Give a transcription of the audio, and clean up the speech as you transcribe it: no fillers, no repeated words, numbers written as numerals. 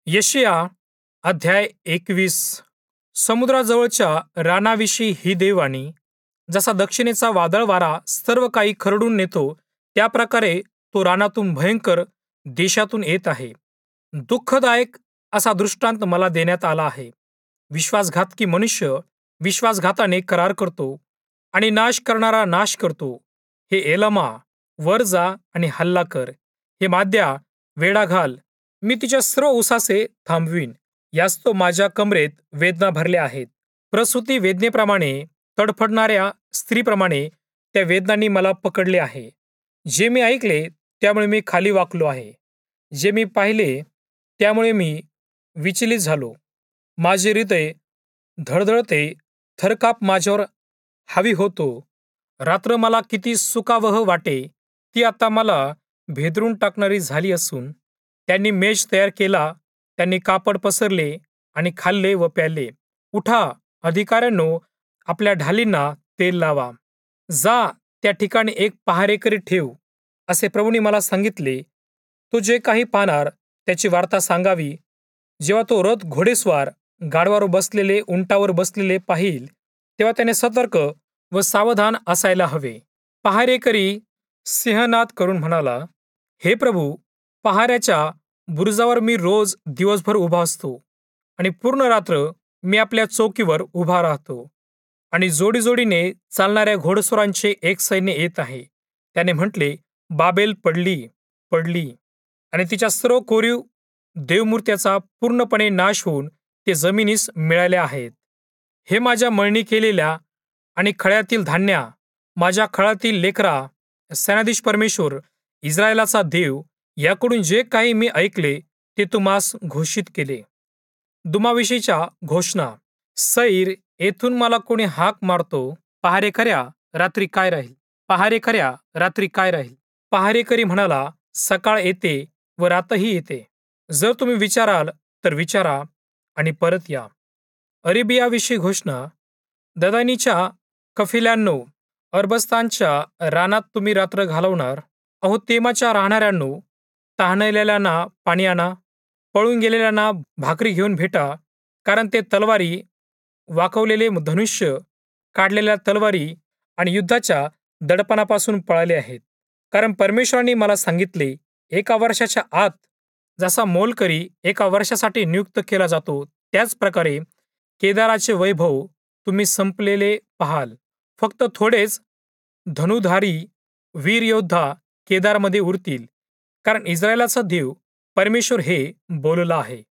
यशाया अध्याय 21. समुद्राजवळच्या रानाविषयी ही देववाणी. जसा दक्षिणेचा वादळ वारा सर्व काही खरडून नेतो, त्या प्रकारे तो रानातून भयंकर देशातून येत आहे. दुःखदायक असा दृष्टांत मला देण्यात आला आहे. विश्वासघातकी मनुष्य विश्वासघाताने करार करतो आणि नाश करणारा नाश करतो. हे एलमा, वर जा आणि हल्ला कर. हे माद्या, वेढा घाल. मी तिच्या सर्व उसासे थांबवीन. यास तो माझ्या कमरेत वेदना भरल्या आहेत. प्रसूती वेदनेप्रमाणे, तडफडणाऱ्या स्त्रीप्रमाणे त्या वेदनांनी मला पकडले आहे. जे मी ऐकले त्यामुळे मी खाली वाकलो आहे. जे मी पाहिले त्यामुळे मी विचलित झालो. माझे हृदय धडधडते, थरकाप माझ्यावर हावी होतो. रात्र मला किती सुखावह वाटे, ती आता मला भेदरून टाकणारी झाली असून. त्यांनी मेज तयार केला, त्यांनी कापड पसरले आणि खाल्ले व प्याले. उठा अधिकाऱ्यांनो, आपल्या ढालींना तेल लावा. जा त्या ठिकाणी एक पहारेकरी ठेव, असे प्रभूंनी मला सांगितले. तो जे काही पाहणार त्याची वार्ता सांगावी. जेव्हा तो रथ घोडेस्वार गाढवावर बसलेले उंटावर बसलेले पाहिल, तेव्हा त्याने सतर्क व सावधान असायला हवे. पहारेकरी सिंहनाद करून म्हणाला, हे प्रभू, पहाऱ्याच्या बुरुजावर मी रोज दिवसभर उभा असतो आणि पूर्ण रात्र मी आपल्या चौकीवर उभा राहतो. आणि जोडीजोडीने चालणाऱ्या घोडस्वारांचे एक सैन्य येत आहे. त्याने म्हटले, बाबेल पडली पडली, आणि तिच्या सर्व कोरीव देवमूर्त्याचा पूर्णपणे नाश होऊन ते जमिनीस मिळाल्या आहेत. हे माझ्या मळणी केलेल्या आणि खळ्यातील धान्या, माझ्या खळातील लेकरा, सेनाधीश परमेश्वर इस्रायलाचा देव याकडून जे काही मी ऐकले ते तुम्हास घोषित केले. दुमाविषयीच्या घोषणा. सैर येथून मला कोणी हाक मारतो, पहारेकऱ्या, रात्री काय राहील? पहारेकऱ्या, रात्री काय राहील? पहारेकरी म्हणाला, सकाळ येते व रातही येते. जर तुम्ही विचाराल तर विचारा आणि परत या. अरेबियाविषयी घोषणा. ददानीच्या कफिल्यांनो, अरबस्तानच्या रानात तुम्ही रात्र घालवणार. अहो तेमाच्या राहणाऱ्यांनो, तहानलेल्यांना पाणी आणा, पळून गेलेल्यांना भाकरी घेऊन भेटा. कारण ते तलवारी, वाकवलेले धनुष्य, काढलेल्या तलवारी आणि युद्धाच्या दडपणापासून पळाले आहेत. कारण परमेश्वरांनी मला सांगितले, 1 वर्षाच्या आत जसा मोलकरी 1 वर्षासाठी नियुक्त केला जातो, त्याच प्रकारे केदाराचे वैभव तुम्ही संपलेले पाहाल. फक्त थोडेच धनुधारी वीर योद्धा केदारमध्ये उरतील. कारण इस्रायलाचा देव परमेश्वर हे बोलला आहे.